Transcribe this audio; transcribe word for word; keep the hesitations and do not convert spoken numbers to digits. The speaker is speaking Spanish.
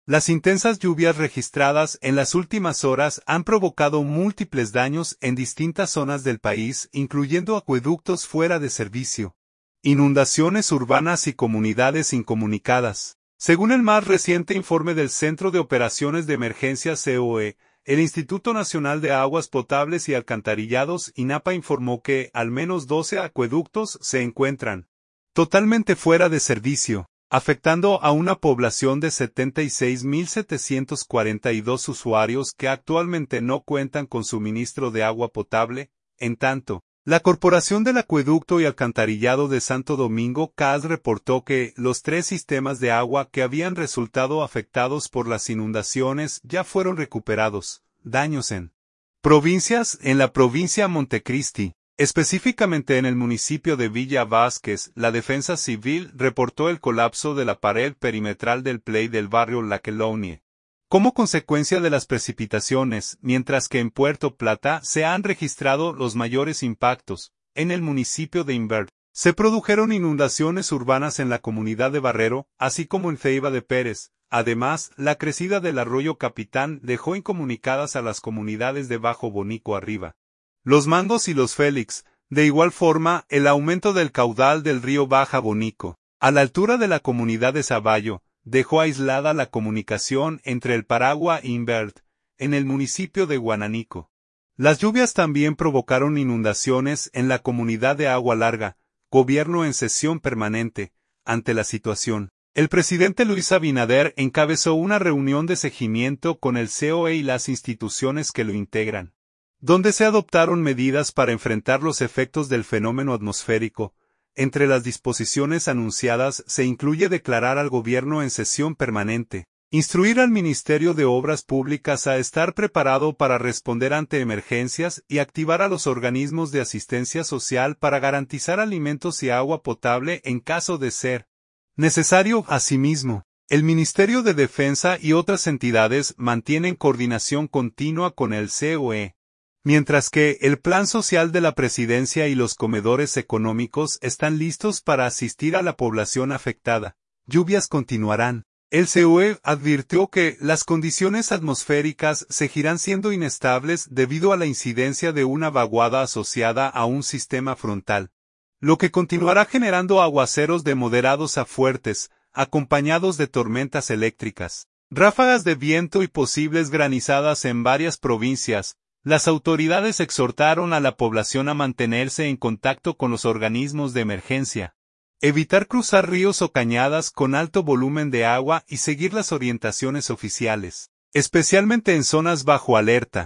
Las intensas lluvias registradas en las últimas horas han provocado múltiples daños en distintas zonas del país, incluyendo acueductos fuera de servicio, inundaciones urbanas y comunidades incomunicadas. Según el más reciente informe del Centro de Operaciones de Emergencia C O E, el Instituto Nacional de Aguas Potables y Alcantarillados INAPA informó que al menos doce acueductos se encuentran totalmente fuera de servicio, afectando a una población de setenta y seis mil setecientos cuarenta y dos usuarios que actualmente no cuentan con suministro de agua potable. En tanto, la Corporación del Acueducto y Alcantarillado de Santo Domingo C A S reportó que los tres sistemas de agua que habían resultado afectados por las inundaciones ya fueron recuperados. Daños en provincias. En la provincia Montecristi, específicamente en el municipio de Villa Vázquez, la Defensa Civil reportó el colapso de la pared perimetral del Play del barrio La Quelonie como consecuencia de las precipitaciones, mientras que en Puerto Plata se han registrado los mayores impactos. En el municipio de Invert, se produjeron inundaciones urbanas en la comunidad de Barrero, así como en Ceiba de Pérez. Además, la crecida del arroyo Capitán dejó incomunicadas a las comunidades de Bajo Bonico Arriba, Los Mangos y Los Félix. De igual forma, el aumento del caudal del río Baja Bonico, a la altura de la comunidad de Saballo, dejó aislada la comunicación entre el Paragua e Invert, en el municipio de Guananico. Las lluvias también provocaron inundaciones en la comunidad de Agua Larga, gobierno en sesión permanente. Ante la situación, el presidente Luis Abinader encabezó una reunión de seguimiento con el C O E y las instituciones que lo integran, donde se adoptaron medidas para enfrentar los efectos del fenómeno atmosférico. Entre las disposiciones anunciadas se incluye declarar al gobierno en sesión permanente, instruir al Ministerio de Obras Públicas a estar preparado para responder ante emergencias y activar a los organismos de asistencia social para garantizar alimentos y agua potable en caso de ser necesario. Asimismo, el Ministerio de Defensa y otras entidades mantienen coordinación continua con el C O E. Mientras que el Plan Social de la Presidencia y los comedores económicos están listos para asistir a la población afectada. Lluvias continuarán. El C O E advirtió que las condiciones atmosféricas seguirán siendo inestables debido a la incidencia de una vaguada asociada a un sistema frontal, lo que continuará generando aguaceros de moderados a fuertes, acompañados de tormentas eléctricas, ráfagas de viento y posibles granizadas en varias provincias. Las autoridades exhortaron a la población a mantenerse en contacto con los organismos de emergencia, evitar cruzar ríos o cañadas con alto volumen de agua y seguir las orientaciones oficiales, especialmente en zonas bajo alerta.